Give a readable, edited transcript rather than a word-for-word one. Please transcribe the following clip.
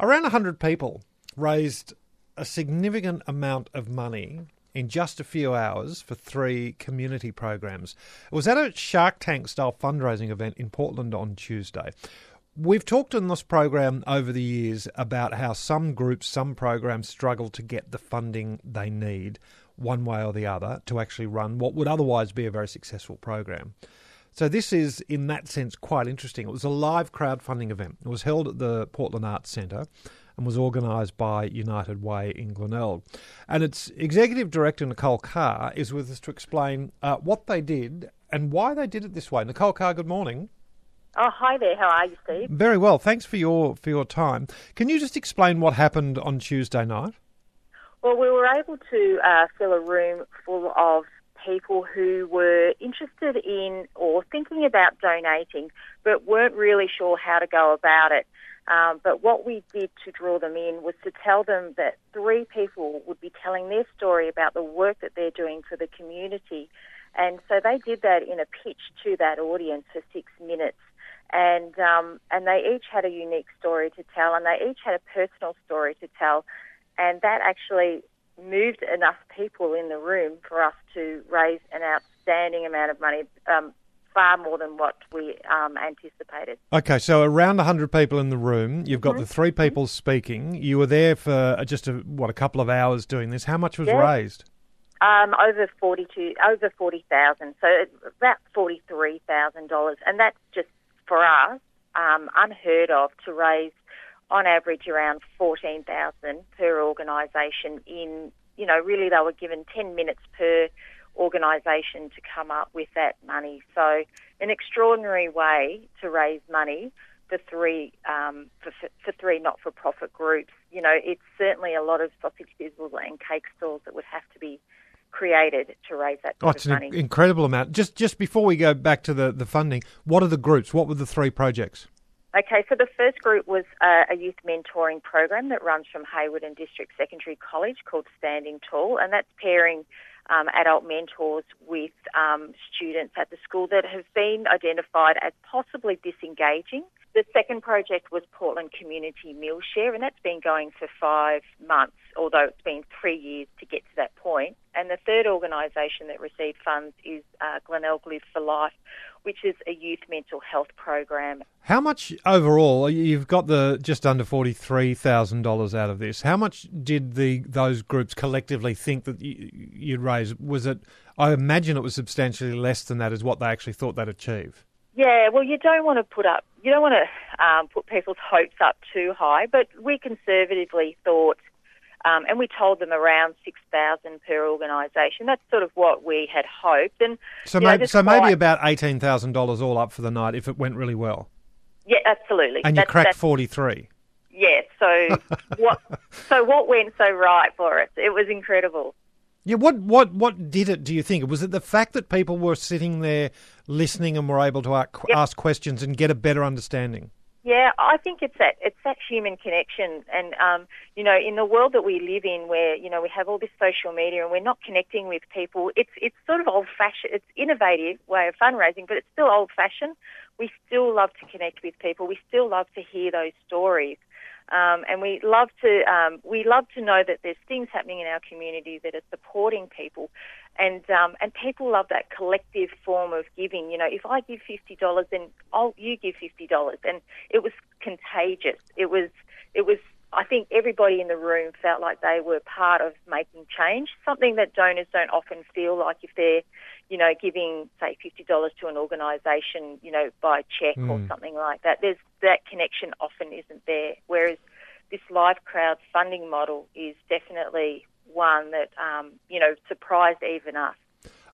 Around 100 people raised a significant amount of money in just a few hours for 3 community programs. It was at a Shark Tank-style fundraising event in Portland on Tuesday. We've talked in this program over the years about how some groups, some programs struggle to get the funding they need one way or the other to actually run what would otherwise be a very successful program. So this is, in that sense, quite interesting. It was a live crowdfunding event. It was held at the Portland Arts Centre and was organised by United Way in Glenelg. And its Executive Director, Nicole Carr, is with us to explain what they did and why they did it this way. Nicole Carr, good morning. Oh, hi there. How are you, Steve? Very well. Thanks for your time. Can you just explain what happened on Tuesday night? Well, we were able to fill a room full of people who were interested in or thinking about donating but weren't really sure how to go about it. But what we did to draw them in was to tell them that 3 people would be telling their story about the work that they're doing for the community. And so they did that in a pitch to that audience for 6 minutes. And they each had a unique story to tell, and they each had a personal story to tell. And that actually moved enough people in the room for us to raise an outstanding amount of money, far more than what we anticipated. Okay, so around 100 people in the room. You've got the 3 people speaking. You were there for just a couple of hours doing this. How much was raised? Over 40,000, so about $43,000, and that's just for us unheard of to raise on average around $14,000 per organisation. Really they were given 10 minutes per organisation to come up with that money. So an extraordinary way to raise money for 3 not-for-profit groups. It's certainly a lot of sausage sizzles and cake stalls that would have to be created to raise that sort of money. It's an incredible amount. Just before we go back to the funding, what are the groups? What were the 3 projects? Okay, so the first group was a youth mentoring program that runs from Hayward and District Secondary College called Standing Tall, and that's pairing adult mentors with students at the school that have been identified as possibly disengaging. The second project was Portland Community Meal Share, and that's been going for 5 months, although it's been 3 years to get to that point. And the third organisation that received funds is Glenelg Live for Life, which is a youth mental health program. How much overall, you've got the just under $43,000 out of this. How much did those groups collectively think that you'd raise? Was it, I imagine it was substantially less than that is what they actually thought they'd achieve. Yeah, well, you don't want to put people's hopes up too high, but we conservatively thought, and we told them around $6,000 per organisation. That's sort of what we had hoped. And so maybe about $18,000 all up for the night if it went really well. Yeah, absolutely. And you cracked 43. Yeah. So what went so right for us? It was incredible. Yeah, what did it, do you think? Was it the fact that people were sitting there listening and were able to ask questions and get a better understanding? Yeah, I think it's that human connection. And, in the world that we live in where, we have all this social media and we're not connecting with people, it's sort of old-fashioned. It's innovative way of fundraising, but it's still old-fashioned. We still love to connect with people. We still love to hear those stories. And we love to know that there's things happening in our community that are supporting people, and people love that collective form of giving. If I give $50, then you give $50, and it was contagious. It was. I think everybody in the room felt like they were part of making change. Something that donors don't often feel like if they're, giving say $50 to an organisation, by cheque or something like that. That connection often isn't there. Whereas this live crowd funding model is definitely one that surprised even us.